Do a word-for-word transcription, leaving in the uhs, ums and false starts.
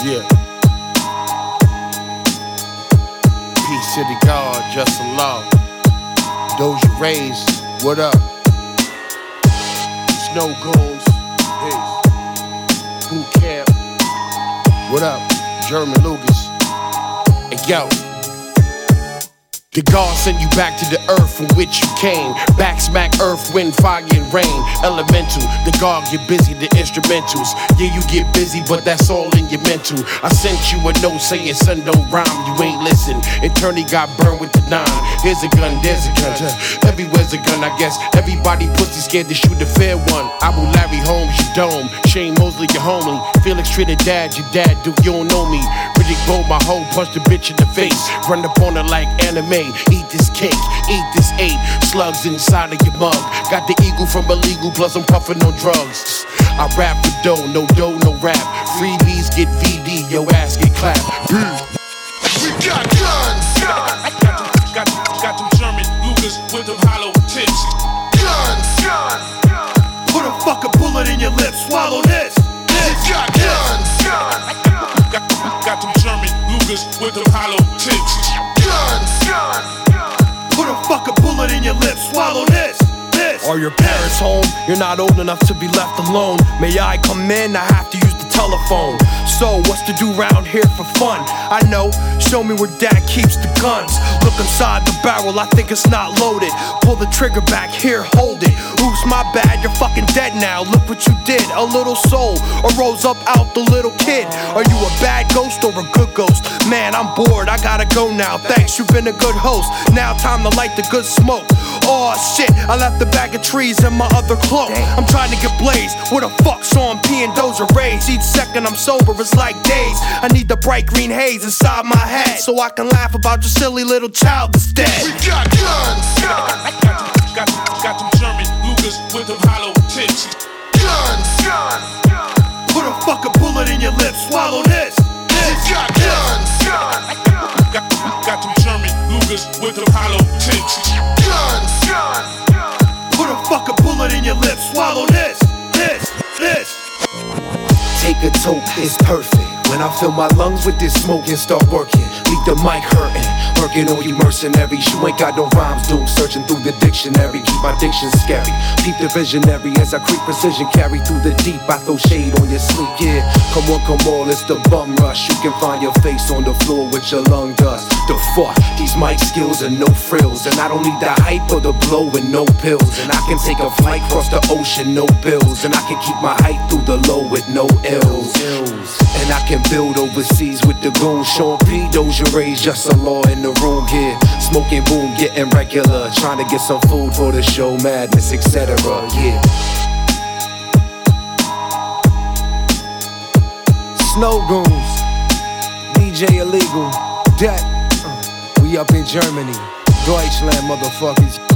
Yeah. Peace to the God, just Allah. Doja Rays, what up? Snow Goons, peace. Boot Camp, what up? German Lucas. Hey, yo. The God sent you back to the earth from which you came. Back smack earth, wind, fire, and rain. Elemental, the God get busy, the instrumentals. Yeah, you get busy, but that's all in your mental. I sent you a note saying son don't rhyme, you ain't listen. Attorney got burned with the nine. Here's a gun, there's a gun. Everywhere's a gun, I guess. Everybody pussy scared to shoot the fair one. Abu Larry Holmes, your dome. Shane Mosley, your homie. Felix Trinidad, your dad, dude, you don't know me. Riddick Bowe, my hoe, punch the bitch in the face. Run up on her like anime. Eat this cake, eat this eight. Slugs inside of your mug. Got the eagle from illegal, plus I'm puffing on drugs. I rap for dough, no dough, no rap. Freebies get V D, your ass get clapped. We got guns! Guns! Got them, got them, got them German Lucas with them hollow tips. Guns! Guns! Put a fucking bullet in your lips, swallow this. We got guns! Guns! Got, got them German Lucas with them hollow tips. Guns! Guns! Put a fucking bullet in your lips, swallow this. This. Are your parents home? You're not old enough to be left alone. May I come in? I have to use the telephone. So, what's to do round here for fun? I know, show me where dad keeps the guns. Look inside the barrel, I think it's not loaded. Pull the trigger back, here, hold it. Oops, my bad, you're fucking dead now. Look what you did, a little soul, or rose up out the little kid. Are you a bad ghost or a good ghost? Man, I'm bored, I gotta go now. Thanks, you've been a good host. Now time to light the good smoke. Oh shit, I left the bag of trees in my other cloak. I'm trying to get blazed. What the fuck, Sean P and Doja Rays. Each second I'm sober, it's like days. I need the bright green haze inside my head, so I can laugh about your silly little child instead. We got guns! Guns! Got them, got them, got them German Lucas with them hollow tips. Guns! Guns! Put a fucking bullet in your lips, swallow this. We got guns! Guns! Got, got them German Lucas with them hollow tips. Guns! Guns! Put a fucking bullet in your lips, swallow this. This. This. Take a toke, it's perfect. When I fill my lungs with this smoke and start working, leave the mic hurting. Working on you mercenaries, you ain't got no rhymes, dude. Searching through the dictionary, keep my diction scary. Peep the visionary as I creep precision, carry through the deep. I throw shade on your sleep, yeah. Come on, come on, it's the bum rush. You can find your face on the floor with your lung dust. The fuck, these mic skills are no frills, and I don't need the hype or the blow with no pills. And I can take a flight across the ocean, no bills. And I can keep my height through the low with no ills. And I can build overseas with the goons. Sean P, Doja Rays, just a law in the room here. Smoking boom, getting regular. Trying to get some food for the show, madness, et cetera. Yeah. Snow Goons, D J Illegal, Deck. Uh, we up in Germany. Deutschland, motherfuckers.